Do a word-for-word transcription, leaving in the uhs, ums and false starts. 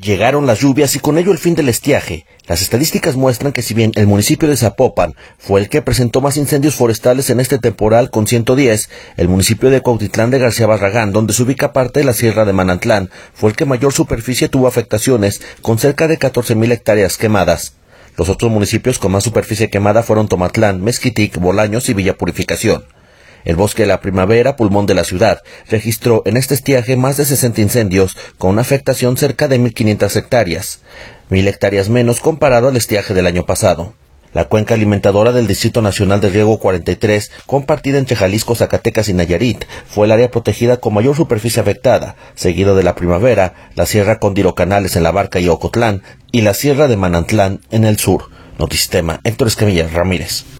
Llegaron las lluvias y con ello el fin del estiaje. Las estadísticas muestran que si bien el municipio de Zapopan fue el que presentó más incendios forestales en este temporal con ciento diez, el municipio de Cuautitlán de García Barragán, donde se ubica parte de la Sierra de Manantlán, fue el que mayor superficie tuvo afectaciones, con cerca de catorce mil hectáreas quemadas. Los otros municipios con más superficie quemada fueron Tomatlán, Mezquitic, Bolaños y Villa Purificación. El Bosque de la Primavera, pulmón de la ciudad, registró en este estiaje más de sesenta incendios, con una afectación cerca de mil quinientas hectáreas, mil hectáreas menos comparado al estiaje del año pasado. La cuenca alimentadora del Distrito Nacional de Riego cuarenta y tres, compartida entre Jalisco, Zacatecas y Nayarit, fue el área protegida con mayor superficie afectada, seguido de la Primavera, la Sierra Cóndiro Canales en La Barca y Ocotlán, y la Sierra de Manantlán en el sur. Notisistema, Héctor Escamilla Ramírez.